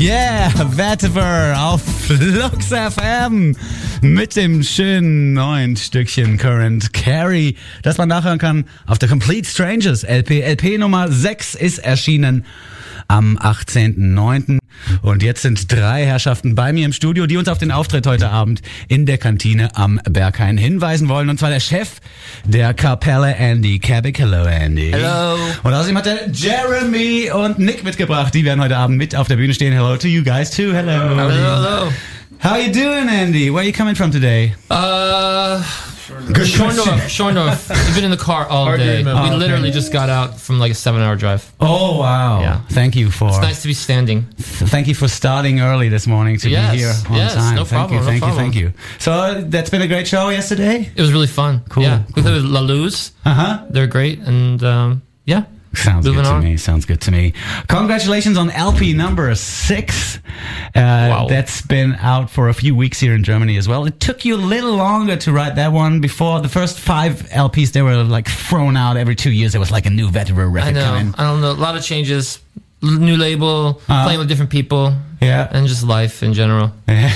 Yeah, Vetiver auf Flux FM mit dem schönen neuen Stückchen Current Carry, das man nachhören kann auf der Complete Strangers LP. LP Nummer 6 ist erschienen am 18.09. Und jetzt sind 3 Herrschaften bei mir im Studio, die uns auf den Auftritt heute Abend in der Kantine am Berghain hinweisen wollen. Und zwar der Chef der Kapelle, Andy Kabik. Hello, Andy. Hello. Und außerdem hat er Jeremy und Nick mitgebracht. Die werden heute Abend mit auf der Bühne stehen. Hello to you guys too. Hello. Hello. How you doing, Andy? Where are you coming from today? Good Schorndorf. We've been in the car all day. We literally just got out from like a 7-hour drive. Oh, wow. Yeah. Thank you for... It's nice to be standing. Thank you for starting early this morning to be here on time. No problem. Thank you. So that's been a great show yesterday? It was really fun. Cool. Yeah. We played with La Luz. They're great. And yeah. Sounds good to me. Congratulations on LP number 6. Wow. That's been out for a few weeks here in Germany as well. It took you a little longer to write that one. Before the first 5 LPs, they were like thrown out every 2 years. There was like a new veteran record coming. I don't know. A lot of changes. New label, playing with different people. Yeah. And just life in general. And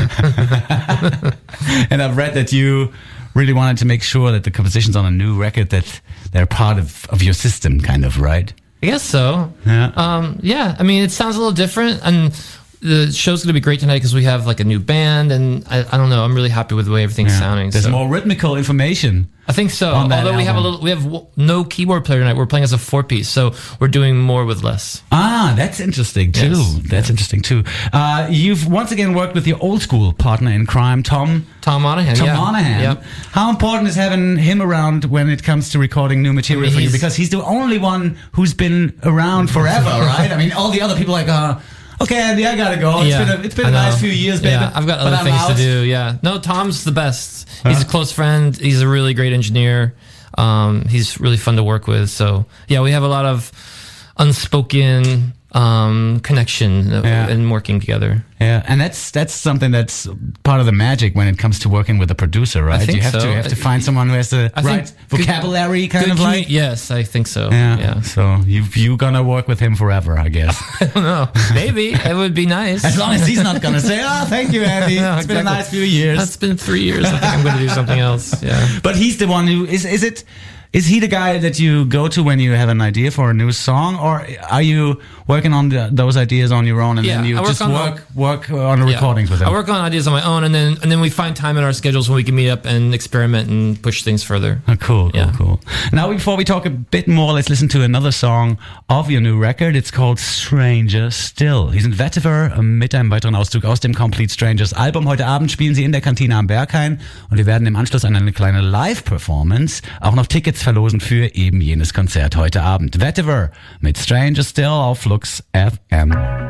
I've read that you really wanted to make sure that the compositions on a new record, that they're part of your system, kind of, right? I guess so. Yeah. Yeah. I mean, it sounds a little different, and the show's going to be great tonight because we have like a new band, and I don't know. I'm really happy with the way everything's sounding. There's more rhythmical information. I think so. Although we have no keyboard player tonight. We're playing as a 4-piece, so we're doing more with less. Ah, that's interesting too. Yes. That's interesting too. You've once again worked with your old school partner in crime, Tom Monahan. Yep. How important is having him around when it comes to recording new material for you? Because he's the only one who's been around forever, right? I mean, all the other people okay, Andy, I gotta go. It's been a nice few years, baby. Yeah, I've got other things to do. Yeah, no, Tom's the best. He's a close friend. He's a really great engineer. He's really fun to work with. So yeah, we have a lot of unspoken connection in working together. Yeah, and that's something that's part of the magic when it comes to working with a producer, right? I think you have to find someone who has the right vocabulary, kind of like. Yes, I think so. Yeah. So you're gonna work with him forever, I guess. I don't know. Maybe it would be nice. As long as he's not gonna say, thank you, Andy. No, it's been a nice few years. It's been 3 years. I think I'm gonna do something else. Yeah. But he's the one who is he the guy that you go to when you have an idea for a new song, or are you working on those ideas on your own and then you just work on the recordings with him? I work on ideas on my own, and then we find time in our schedules when we can meet up and experiment and push things further. Oh, cool. Now, before we talk a bit more, let's listen to another song of your new record. It's called Stranger Still. Hier sind Vetiver mit einem weiteren Auszug aus dem Complete Strangers Album. Heute Abend spielen sie in der Kantine am Berghain und wir werden im Anschluss an eine kleine Live-Performance auch noch Tickets verlosen für eben jenes Konzert heute Abend. Vetiver mit Stranger Still auf Flux FM.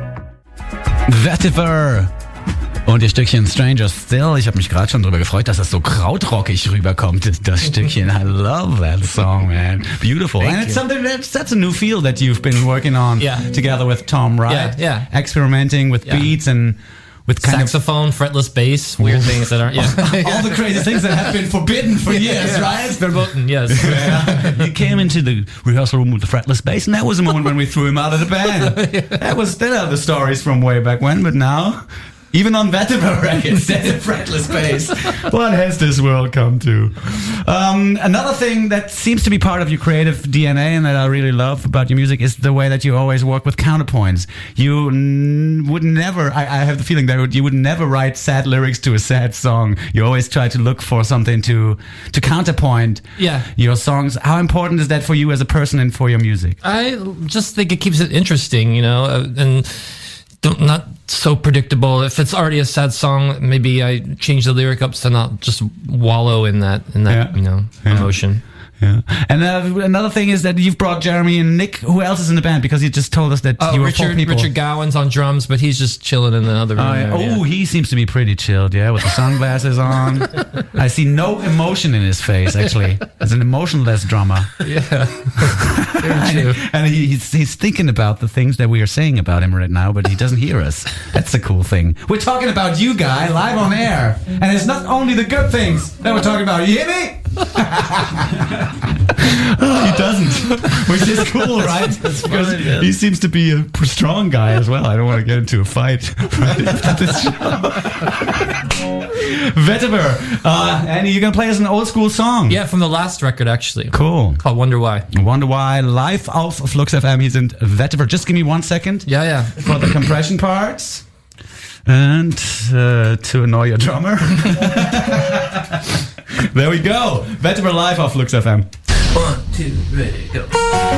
Vetiver und ihr Stückchen Stranger Still. Ich habe mich gerade schon darüber gefreut, dass das so krautrockig rüberkommt, das Stückchen. I love that song, man. Beautiful. Thank and you. It's something that's a new field that you've been working on together with Tom, right? Yeah. Experimenting with beats and with kind saxophone, fretless bass, weird things that aren't. all the crazy things that have been forbidden for years, right? Verboten, yes. He came into the rehearsal room with the fretless bass, and that was the moment when we threw him out of the band. That are the stories from way back when, but now, even on Vetiver records, there's a fretless bass. What has this world come to? Another thing that seems to be part of your creative DNA and that I really love about your music is the way that you always work with counterpoints. You would never, I have the feeling that you would never write sad lyrics to a sad song. You always try to look for something to counterpoint your songs. How important is that for you as a person and for your music? I just think it keeps it interesting, and not so predictable. If it's already a sad song, maybe I change the lyric up to not just wallow in that emotion. Yeah. And another thing is that you've brought Jeremy and Nick. Who else is in the band? Because you just told us that you were 4 people. Richard Gowan's on drums, but he's just chilling in the other room. He seems to be pretty chilled, with the sunglasses on. I see no emotion in his face, actually. As an emotionless drummer. Yeah. Very true. And he's thinking about the things that we are saying about him right now, but he doesn't hear us. That's a cool thing. We're talking about you, guy, live on air. And it's not only the good things that we're talking about. You hear me? He doesn't, which is cool, right? Because he seems to be a strong guy as well. I don't want to get into a fight right after this show. Vetiver, Andy, you're going to play us an old school song. Yeah, from the last record, actually. Cool. Called Wonder Why. Wonder Why, live auf Flux FM. Hier sind Vetiver. Just give me 1 second. Yeah. For the compression parts. And to annoy your drummer. There we go. Vetiver live auf Flux FM. 1, 2, ready, go.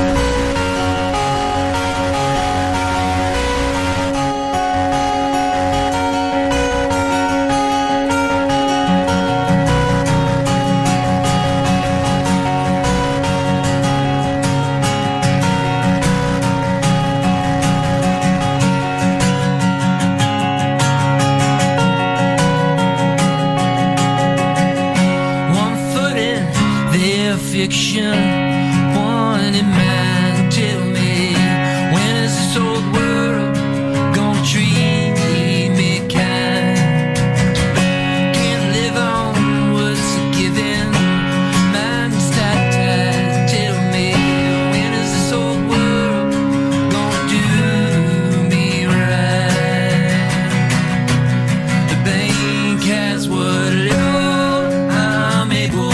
Fiction, one in mind. Tell me, when is this old world gonna treat me kind? Can't live on what's a given. Mine's tight. Tell me, when is this old world gonna do me right? The bank has what little I'm able.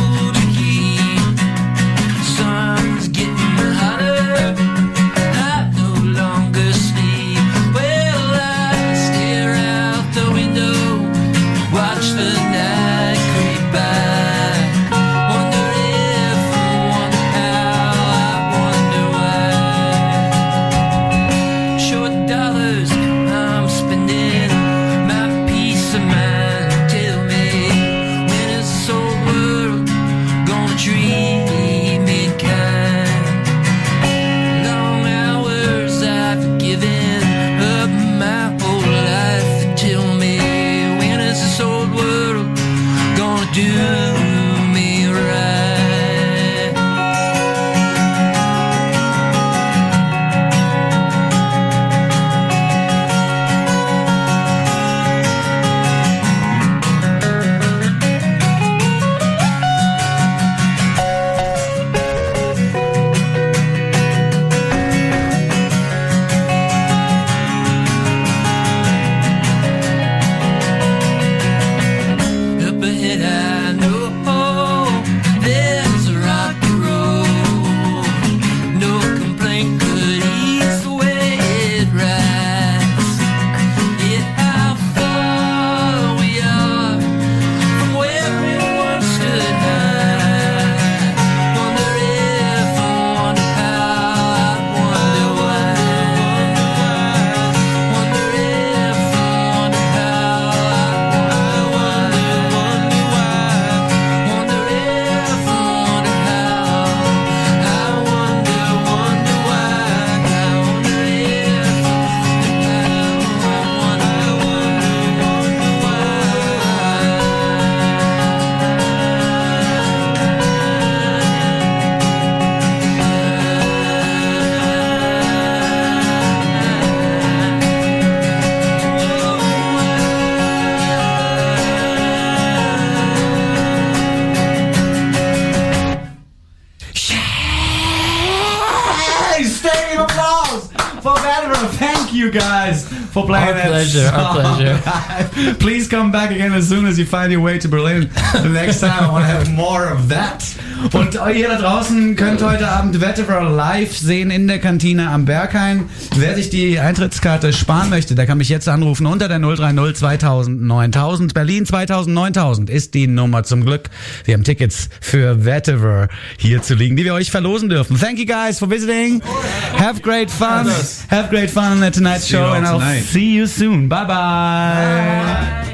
Thank you guys for playing that song. Our pleasure. Please come back again as soon as you find your way to Berlin. The next time I want to have more of that. Und ihr da draußen könnt heute Abend Vetiver live sehen in der Kantine am Berghain. Wer sich die Eintrittskarte sparen möchte, der kann mich jetzt anrufen unter der 030 2000 9000. Berlin 2000 9000 ist die Nummer zum Glück. Wir haben Tickets für Vetiver hier zu liegen, die wir euch verlosen dürfen. Thank you guys for visiting. Have great fun. Have great fun on the Tonight Show and I'll see you soon. Bye bye.